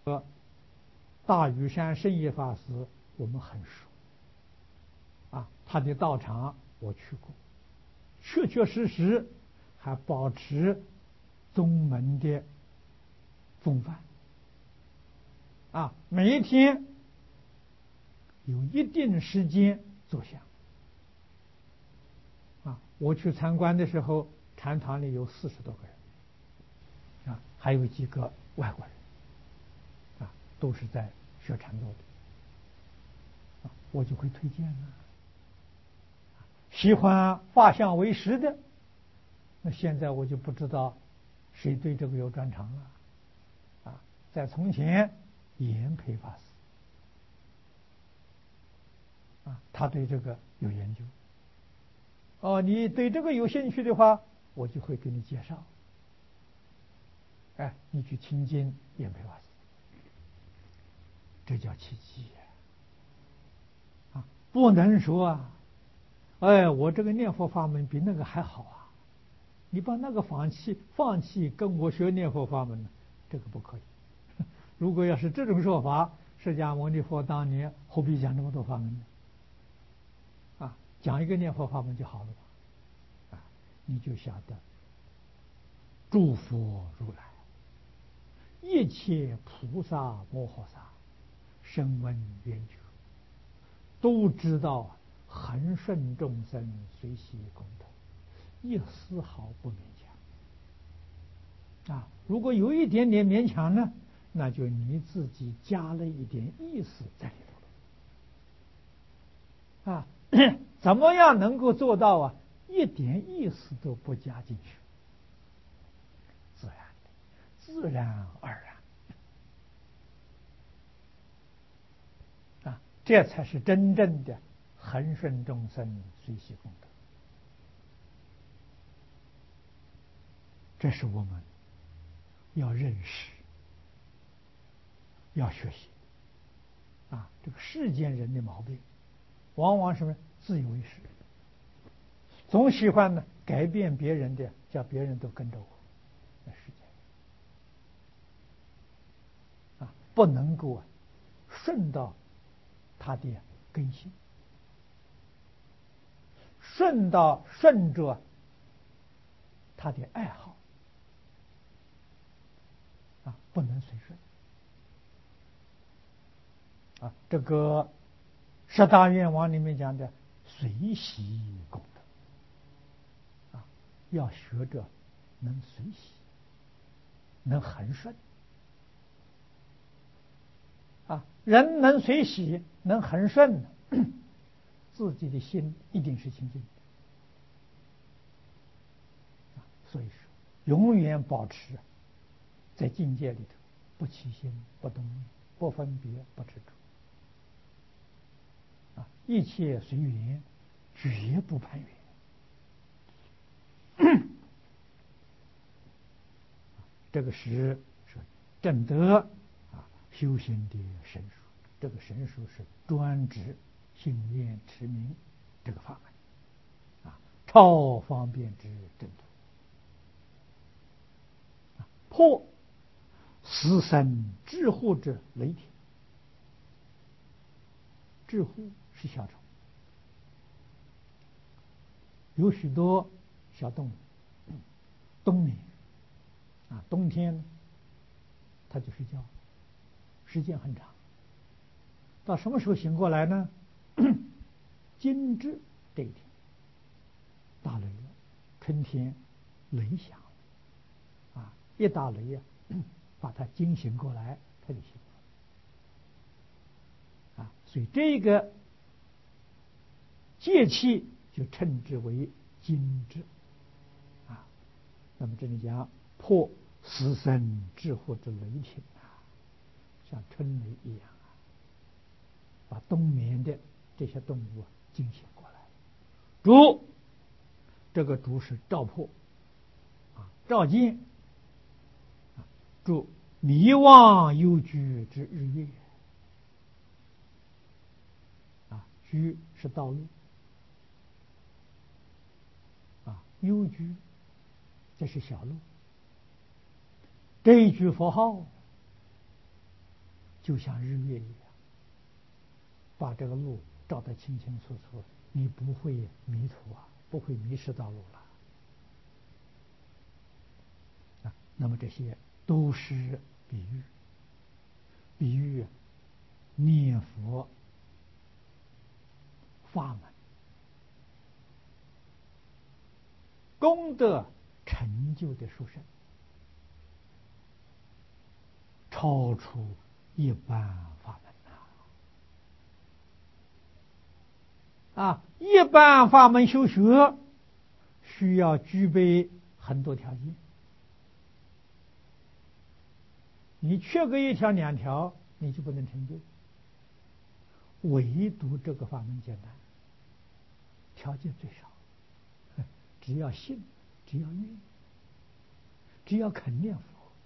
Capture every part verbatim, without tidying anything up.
大屿山圣业法师，我们很熟啊，他的道场我去过，确确实实还保持宗门的风范啊，每一天有一定时间坐香啊。我去参观的时候，禅堂里有四十多个人啊，还有几个外国人啊，都是在学禅坐的啊，我就会推荐啊。喜欢画像为师的，那现在我就不知道谁对这个有专长了啊。在从前，严培法师啊，他对这个有研究。哦，你对这个有兴趣的话，我就会给你介绍。哎，你去亲近严培法师，这叫奇迹啊！不能说啊，哎，我这个念佛法门比那个还好啊，你把那个放弃，放弃跟我学念佛法门呢，这个不可以。如果要是这种说法，释迦牟尼佛当年何必讲那么多法门呢？啊，讲一个念佛法门就好了吧？啊，你就晓得，诸佛如来，一切菩萨摩诃萨，声闻缘觉，都知道恒顺众生随喜功德，一丝毫不勉强。啊，如果有一点点勉强呢，那就你自己加了一点意思在里头了。啊，怎么样能够做到啊？一点意思都不加进去，自然的，自然而然。啊，这才是真正的恒顺众生随喜功德。这是我们要认识、要学习啊！这个世间人的毛病，往往什么自以为是，总喜欢呢改变别人的，叫别人都跟着我。那世间啊，不能够啊顺到他的根性，顺到顺着他的爱好啊，不能随顺啊。这个十大愿望里面讲的随喜功德啊，要学着能随喜，能恒顺啊。人能随喜，能恒顺，自己的心一定是清净的。所以说，永远保持在境界里头，不起心，不动念，不分别，不执着啊，一切随缘，绝不攀缘。这个是是正德啊修行的神术，这个神术是专指信愿持名这个法门啊，超方便之正德。破死生之护者雷霆，之护是小虫，有许多小动物，冬眠啊，冬天它就睡觉，时间很长，到什么时候醒过来呢？惊蛰这一天，打雷了，春天雷响啊，一打雷呀、啊，把它惊醒过来，它就醒了啊。所以这个节气就称之为惊蛰啊。那么这里讲破死生之祸之雷霆啊，像春雷一样啊，把冬眠的这些动物啊惊醒过来。主这个主是照破啊，照见啊，主迷惘幽居之日月啊，居是道路啊，幽居这是小路。这一句佛号就像日月一样，把这个路照得清清楚楚，你不会迷途啊，不会迷失道路了。啊，那么这些都是比喻，比喻念佛法门功德成就的殊胜，超出一般法门啊！啊，一般法门修学需要具备很多条件，你缺个一条两条，你就不能成就。唯独这个法门简单，条件最少，只要信，只要愿意，只要肯念佛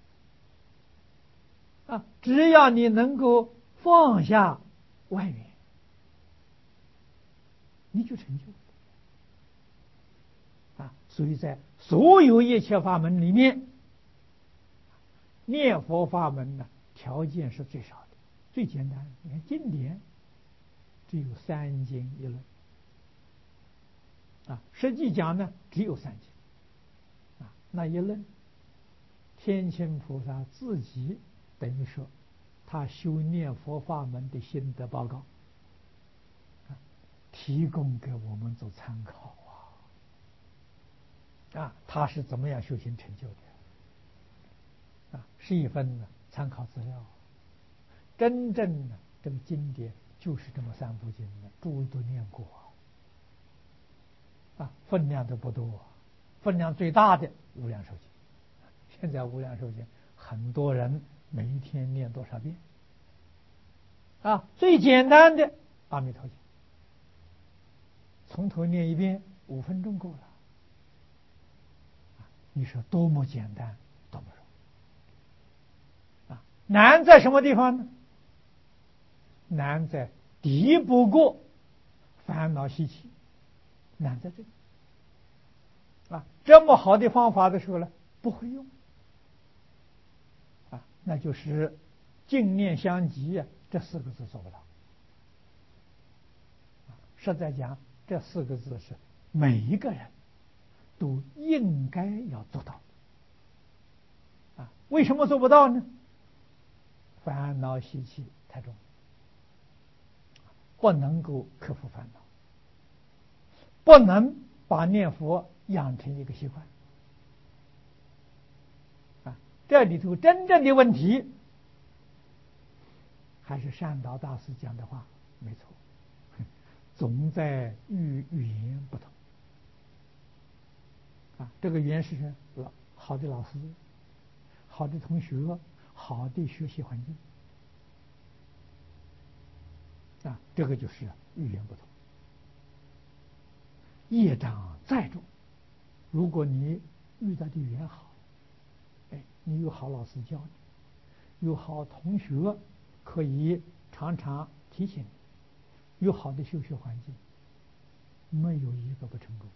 啊，只要你能够放下外缘，你就成就啊。所以在所有一切法门里面，念佛法门呢，条件是最少的，最简单。你看经典只有三经一论啊，实际讲呢只有三经啊。那一论，天亲菩萨自己等于说他修念佛法门的心得报告，啊，提供给我们做参考啊。啊，他是怎么样修行成就的？啊，是一份呢参考资料。真正的这个经典就是这么三部经的，诸位都念过啊，分量都不多，分量最大的无量寿经。现在无量寿经很多人每一天念多少遍啊？最简单的阿弥陀经，从头念一遍，五分钟够了。你说多么简单，多么容易啊！难在什么地方呢？难在敌不过烦恼习气，难在这里啊！这么好的方法的时候呢，不会用啊，那就是净念相继啊，这四个字做不到。实在讲，这四个字是每一个人都应该要做到啊！为什么做不到呢？烦恼习气太重，不能够克服烦恼，不能把念佛养成一个习惯啊！这里头真正的问题，还是善导大师讲的话没错，总在语语言不同啊。这个语言是什么？好的老师，好的同学，好的学习环境啊，这个就是语言不同。业障再重，如果你遇到的语言好，哎，你有好老师教你，有好同学可以常常提醒你，有好的修学环境，没有一个不成功。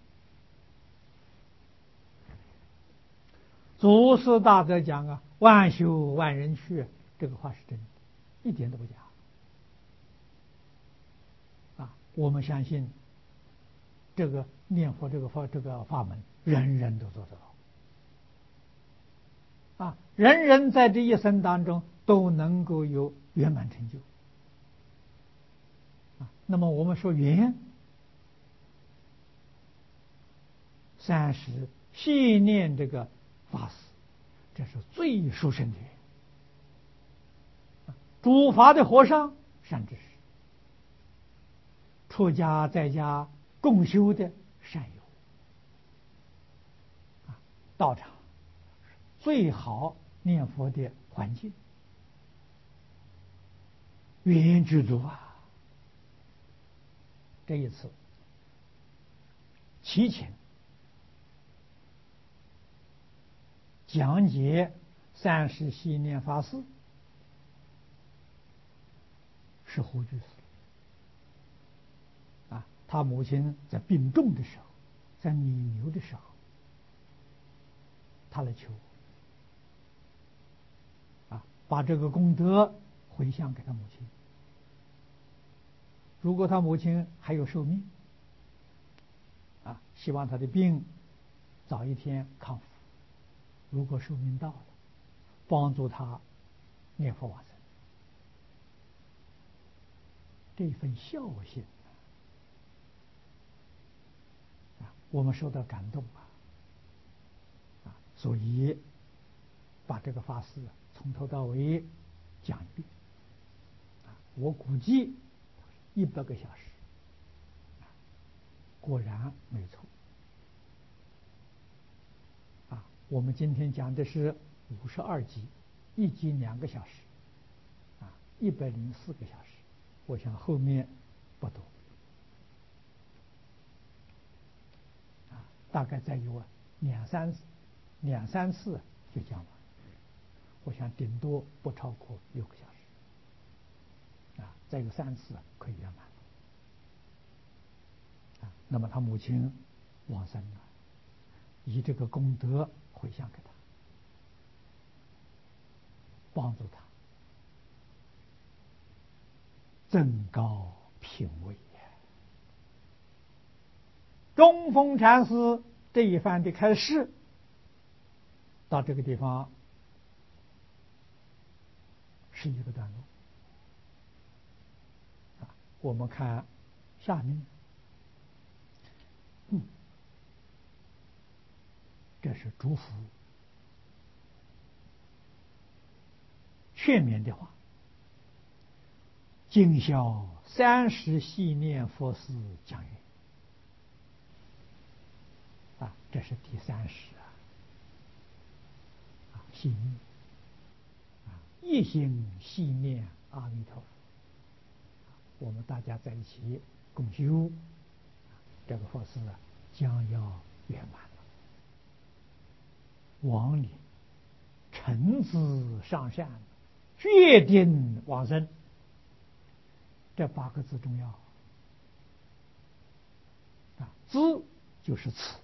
祖师大德讲啊，万修万人去，这个话是真的，一点都不假啊。我们相信这个念佛这个法这个法门，人人都做得到啊，人人在这一生当中都能够有圆满成就啊。那么我们说缘，三十细念这个法师，这是最殊胜的缘。主法的和尚善知识，出家在家共修的善友啊，道场最好念佛的环境，缘具足啊。这一次祈请讲解三十细念法师是胡居士啊，他母亲在病重的时候，在弥留的时候，他来求啊，把这个功德回向给他母亲。如果他母亲还有寿命，啊，希望他的病早一天康复；如果寿命到了，帮助他念佛往生。这份孝心啊，我们受到感动啊，啊，所以把这个法事从头到尾讲一遍。啊，我估计一百个小时，果然没错。啊，我们今天讲的是五十二集，一集两个小时，啊，一百零四个小时。我想后面不多，啊，大概再有两三两三次就讲完。我想顶多不超过六个小时，啊，再有三次可以圆满。啊，那么他母亲往生了，以这个功德回向给他，帮助他增高品位呀。中峰禅师这一番的开示，到这个地方是一个段落。啊，我们看下面，嗯，这是祝福劝勉的话。今宵三十系念佛事讲云。啊，这是第三十啊，啊，系念，啊，一心系念阿弥陀佛。我们大家在一起共修，这个佛事啊将要圆满了。往里诚挚上善，决定往生，这八个字重要。啊，知就是此，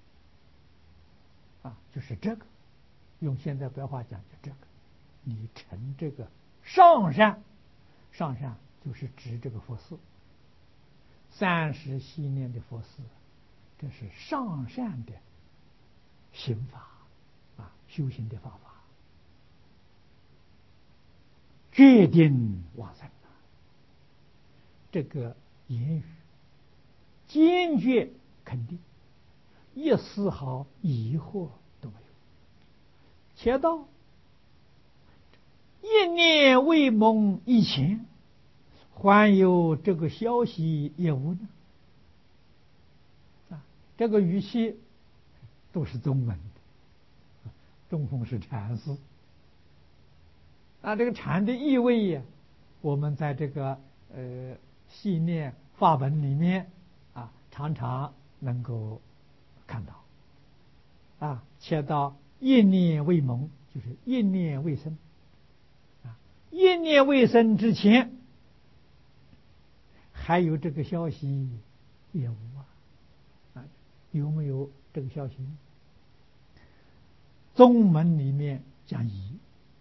啊，就是这个，用现在白话讲就这个，你成这个上善，上善就是指这个佛事，三十系念的佛事，这是上善的行法，啊，修行的方法，决定往生。这个言语坚决肯定，一丝毫疑惑都没有。且道一念未蒙以前，还有这个消息也无呢？啊，这个语气都是中文的，中峰是禅师。啊，这个禅的意味呀，我们在这个呃系念法本里面啊，常常能够看到。啊，且到一念未蒙，就是一念未生。啊，一念未生之前，还有这个消息也无啊？啊，有没有这个消息？宗门里面讲疑，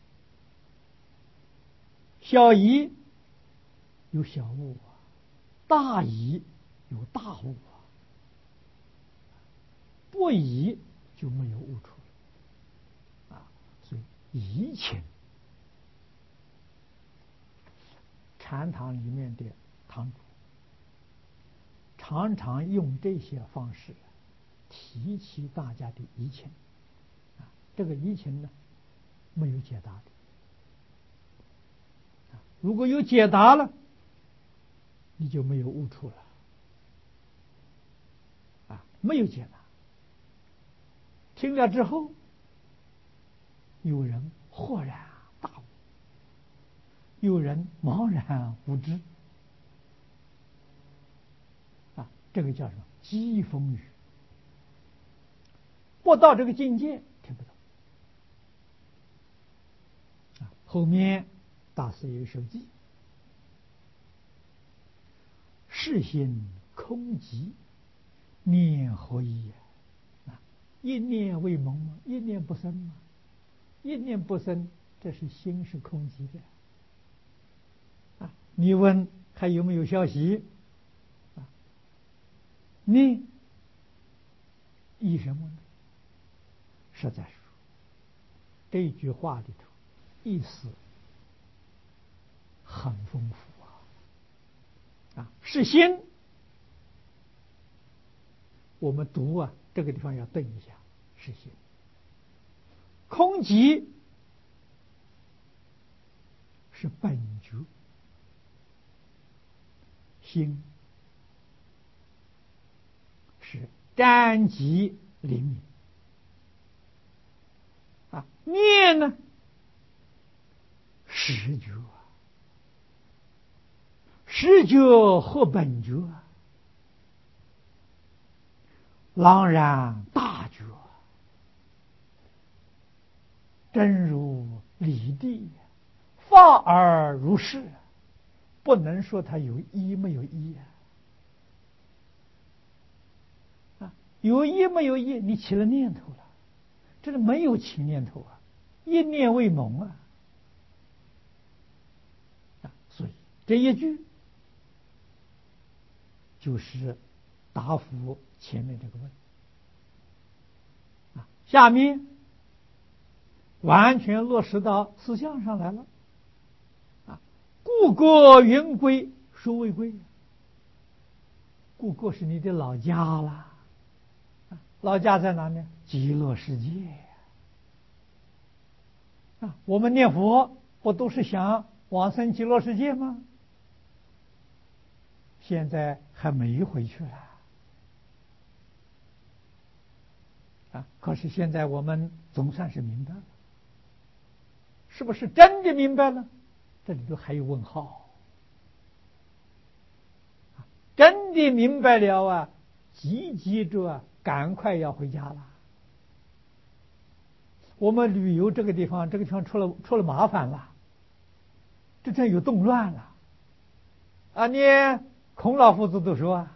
小疑有小悟啊，大疑有大悟啊，不疑就没有悟出了啊。所以疑情，禅堂里面的堂主常常用这些方式提起大家的疑情啊。这个疑情呢，没有解答的。如果有解答了，你就没有悟出了。啊，没有解答，听了之后，有人豁然大悟，有人茫然无知。啊，这个叫什么？讥风语。不到这个境界，听不懂。啊，后面大师有手记，是心空寂，念何意？啊，一念未蒙吗？一念不生吗？一念不生，这是心是空寂的。 你问还有没有消息？啊，念意什么呢？实在说，这一句话里头意思很丰富啊！啊，是心。我们读啊，这个地方要顿一下，是心。空寂是本觉，心是瞻极灵敏啊，念呢实觉，实觉和本觉，朗然大觉，真如理地，法而如是，不能说它有一没有一啊！啊，有一没有一，你起了念头了，这是没有起念头啊，一念为蒙啊！啊，所以这一句就是答复前面这个问啊，下面完全落实到思想上来了啊。故国云归，孰为归？故国是你的老家啦，老家在哪里？极乐世界啊！我们念佛不都是想往生极乐世界吗？现在还没回去了啊！可是现在我们总算是明白了，是不是真的明白了？这里头还有问号。真的明白了啊，急急着赶快要回家了。我们旅游这个地方，这个地方出了出了麻烦了，这真有动乱了啊！你孔老夫子都说啊，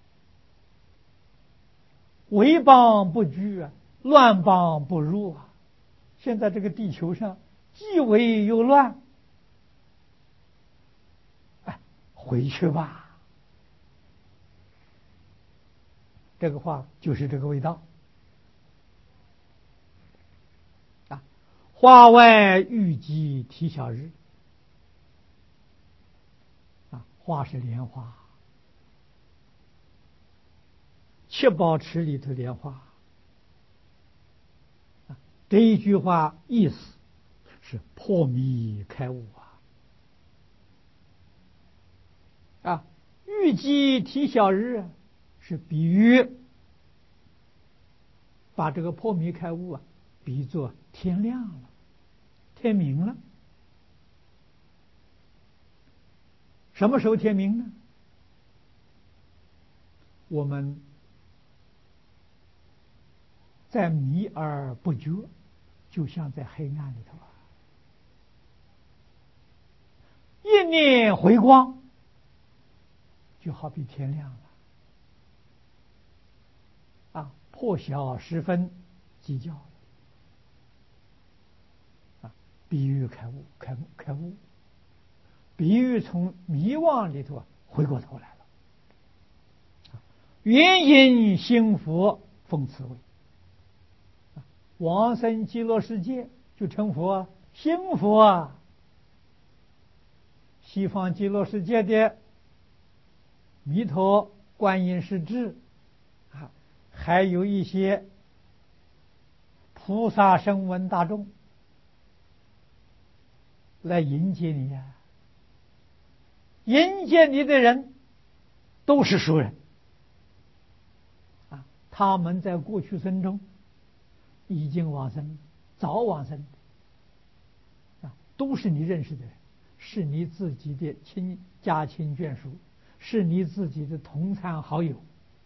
为邦不居啊，乱邦不入啊。现在这个地球上既危又乱，哎，回去吧。这个话就是这个味道啊！花外玉鸡啼晓日啊，花是莲花，七宝池里头莲花啊。这一句话意思是破迷开悟啊！啊，玉鸡啼晓日是比喻把这个破迷开悟啊，比作天亮了，天明了。什么时候天明呢？我们在迷而不觉，就像在黑暗里头啊。一念回光，就好比天亮了啊！破晓时分鸡叫了啊！比喻开悟，开悟，开悟，比喻从迷惘里头啊回过头来了。原因心佛奉此为往生极乐世界，就成佛心佛啊。西方极乐世界的弥陀观音是智啊，还有一些菩萨声闻大众来迎接你呀、啊。迎接你的人都是熟人啊，他们在过去生中已经往生，早往生啊，都是你认识的人，是你自己的亲家亲眷属，是你自己的同参好友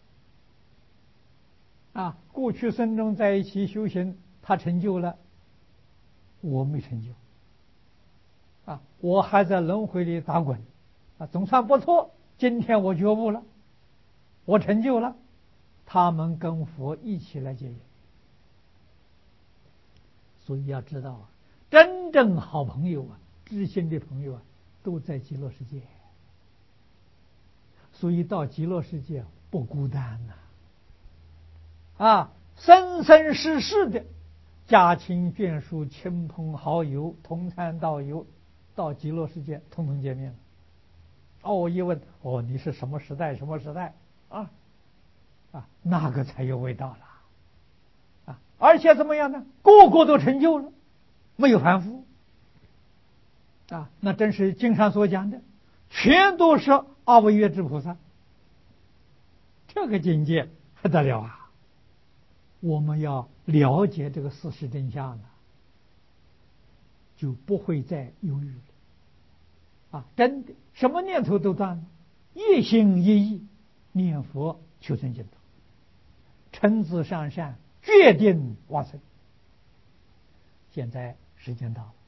啊。过去生中在一起修行，他成就了，我没成就啊，我还在轮回里打滚啊，总算不错。今天我觉悟了，我成就了，他们跟佛一起来结缘。所以要知道啊，真正好朋友啊，知心的朋友啊，都在极乐世界所以到极乐世界不孤单呐、啊，啊，生生世世的家亲眷属、亲朋好友、同参道友，到极乐世界统统见面了。哦，一问，哦，你是什么时代？什么时代？啊啊，那个才有味道了啊！而且怎么样呢？个个都成就了，没有凡夫啊！那真是经上所讲的，全都是阿惟越致菩萨。这个境界不得了啊！我们要了解这个事实真相了，就不会再犹豫了啊！真的，什么念头都断了，一心一意念佛求生净土，诚挚向善，决定往生。现在时间到了。